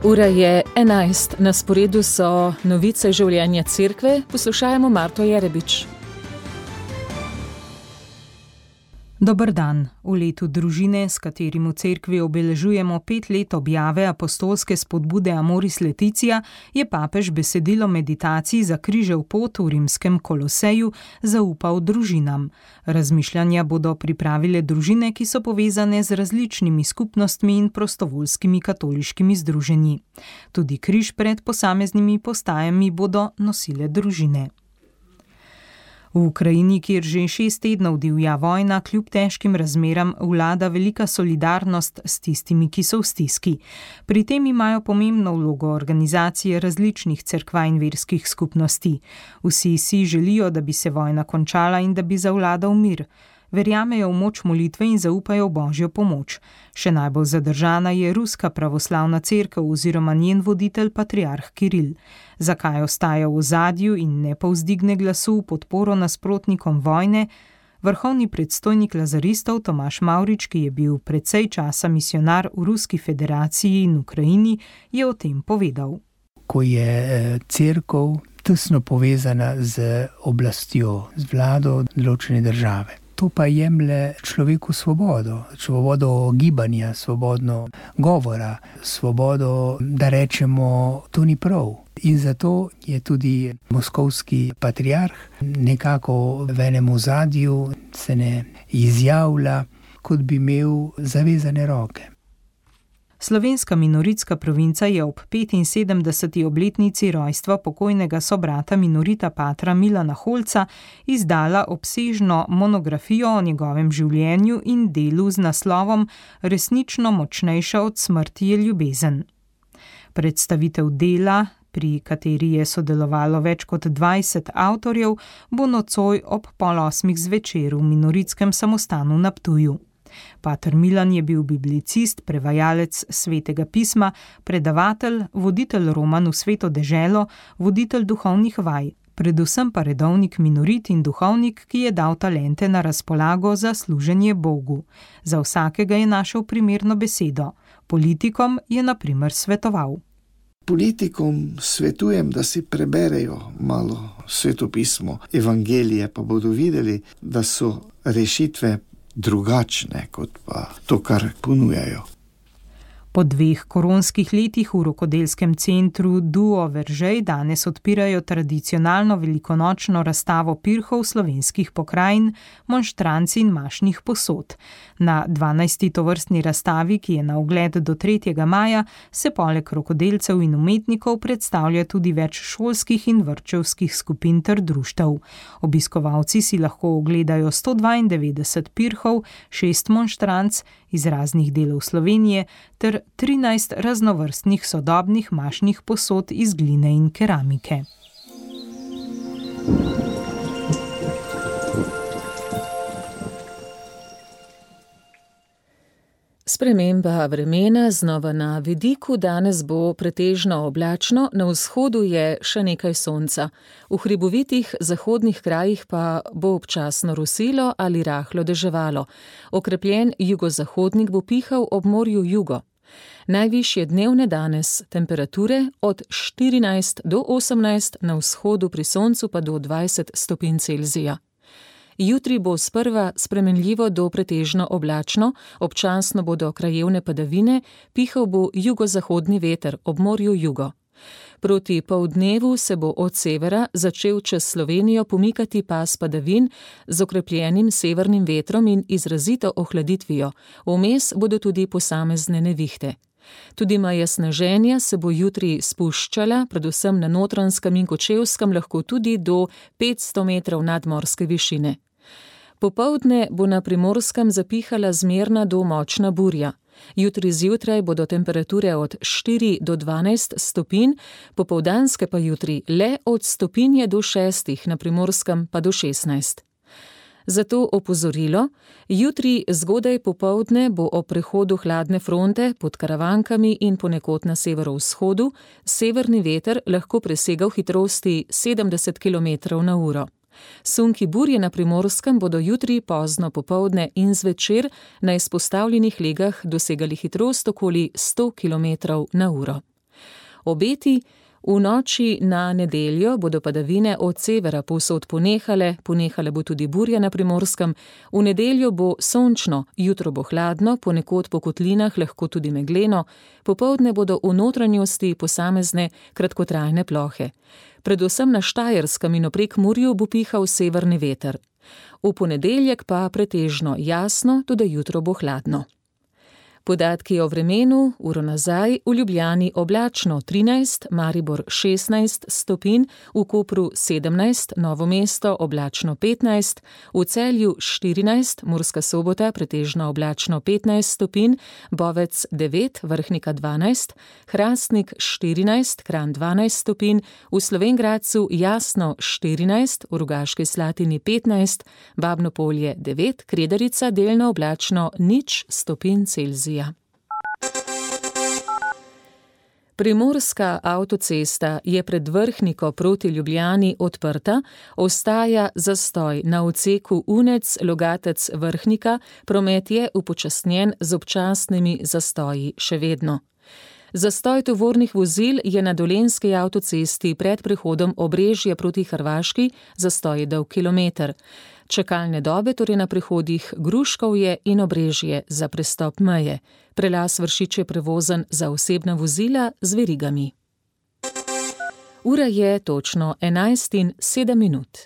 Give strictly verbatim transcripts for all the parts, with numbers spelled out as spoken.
Ura je enajst, na sporedu so novice življenja cerkve, poslušajmo Marto Jerebič. Dober dan. V letu družine, s katerim v cerkvi obeležujemo pet let objave apostolske spodbude Amoris Laetitia, je papež besedilo meditacij za križev pot v rimskem Koloseju zaupal družinam. Razmišljanja bodo pripravile družine, ki so povezane z različnimi skupnostmi in prostovoljskimi katoliškimi združenji. Tudi križ pred posameznimi postajami bodo nosile družine. V Ukrajini, kjer že šest tednov divja vojna, kljub težkim razmeram vlada velika solidarnost s tistimi, ki so v stiski. Pri tem imajo pomembno vlogo organizacije različnih cerkva in verskih skupnosti. Vsi si želijo, da bi se vojna končala in da bi zavladal mir. Verjamejo v moč molitve in zaupajo v Božjo pomoč. Še najbolj zadržana je ruska pravoslavna cerkev oziroma njen voditelj patriarh Kiril. Zakaj ostaja v ozadju in ne povzdigne glasu v podporo nasprotnikom vojne? Vrhovni predstojnik lazaristov Tomaž Mavrič, ki je bil precej časa misionar v Ruski federaciji in Ukrajini, je o tem povedal. Ko je cerkev tesno povezana z oblastjo, z vlado določene države. To pa jemlje človeku svobodo, svobodo gibanja, svobodno govora, svobodo, da rečemo, to ni prav. In zato je tudi moskovski patriarh nekako v enem ozadju se ne izjavlja, kot bi imel zavezane roke. Slovenska minoritska provinca je ob petinsedemdeseti obletnici rojstva pokojnega sobrata minorita patra Milana Holca izdala obsežno monografijo o njegovem življenju in delu z naslovom Resnično močnejša od smrti je ljubezen. Predstavitev dela, pri kateri je sodelovalo več kot dvajset avtorjev, bo nocoj ob pol osmih zvečer v minoritskem samostanu na Ptuju. Pater Milan je bil biblicist, prevajalec svetega pisma, predavatelj, voditelj roman v Sveto deželo, voditelj duhovnih vaj, predvsem pa redovnik minorit in duhovnik, ki je dal talente na razpolago za služenje Bogu. Za vsakega je našel primerno besedo. Politikom je na primer svetoval. Politikom svetujem, da si preberejo malo Sveto pismo, evangelije, pa bodo videli, da so rešitve drugačne kot pa to, kar ponujajo. Po dveh koronskih letih v rokodelskem centru Duo Veržej danes odpirajo tradicionalno velikonočno razstavo pirhov slovenskih pokrajin, monštranci in mašnih posod. Na dvanajsti tovrstni razstavi, ki je na ogled do tretjega maja, se poleg rokodelcev in umetnikov predstavlja tudi več šolskih in vrtčevskih skupin ter društev. Obiskovalci si lahko ogledajo sto dvaindevetdeset pirhov, šest monštranc iz raznih delov Slovenije ter trinajst raznovrstnih sodobnih mašnih posod iz gline in keramike. Sprememba vremena znova na vidiku, danes bo pretežno oblačno, na vzhodu je še nekaj sonca. V hribovitih zahodnih krajih pa bo občasno rosilo ali rahlo deževalo. Okrepljen jugozahodnik bo pihal ob morju jugo. Najvišje dnevne danes temperature od štirinajst do osemnajst, na vzhodu pri soncu pa do dvajset stopinj Celzija. Jutri bo sprva spremenljivo do pretežno oblačno, občasno bodo krajevne padavine, pihal bo jugozahodni veter ob morju jugo. Proti poldnevu se bo od severa začel čez Slovenijo pomikati pas padavin z okrepljenim severnim vetrom in izrazito ohladitvijo, vmes bodo tudi posamezne nevihte. Tudi maja sneženja se bo jutri spuščala, predvsem na Notranjskem in Kočevskem, lahko tudi do petsto metrov nadmorske višine. Popoldne bo na Primorskem zapihala zmerna do močna burja. Jutri zjutraj bodo temperature od štiri do dvanajst stopinj, popoldanske pa jutri le od stopinje do šestih, na Primorskem pa do šestnajst. Zato opozorilo, jutri zgodaj popoldne bo ob prehodu hladne fronte pod Karavankami in ponekod na severovzhodu severni veter lahko presegal hitrosti sedemdeset kilometrov na uro. Sunki burje na Primorskem bodo jutri pozno popoldne in zvečer na izpostavljenih legah dosegali hitrost okoli sto kilometrov na uro. Obeti: v noči na nedeljo bodo padavine od severa povsod ponehale, ponehale bo tudi burja na Primorskem, v nedeljo bo sončno, jutro bo hladno, ponekod po kotlinah lahko tudi megleno, popoldne bodo v notranjosti posamezne kratkotrajne plohe. Predvsem na Štajerskem in v Prekmurju bo pihal severni veter. V ponedeljek pa pretežno jasno, tudi jutro bo hladno. Podatki o vremenu: uro nazaj, v Ljubljani oblačno trinajst, Maribor šestnajst stopinj, v Kopru sedemnajst, Novo mesto oblačno petnajst, v Celju štirinajst, Murska Sobota pretežno oblačno petnajst stopinj, Bovec devet, Vrhnika dvanajst, Hrastnik štirinajst, Kranj dvanajst stopinj, v Slovenj Gradcu jasno štirinajst, v Rogaški Slatini petnajst, Babno Polje devet, Kredarica delno oblačno nič stopinj Celzija. Primorska avtocesta je pred Vrhniko proti Ljubljani odprta, ostaja zastoj na odseku Unec-Logatec-Vrhnika, promet je upočasnjen z občasnimi zastoji še vedno. Zastoj tovornih vozil je na Dolenjski avtocesti pred prehodom Obrežje proti Hrvaški, zastoj je dolg kilometer. Čakalne dobe torej na prehodih Gruškovje in Obrežje za prestop meje. Prelaz Vršič je prevozen za osebna vozila z verigami. Ura je točno enajst in sedem minut.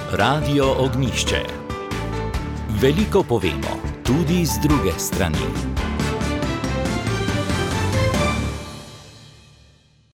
Radio Ognjišče. Veliko povemo, tudi z druge strani.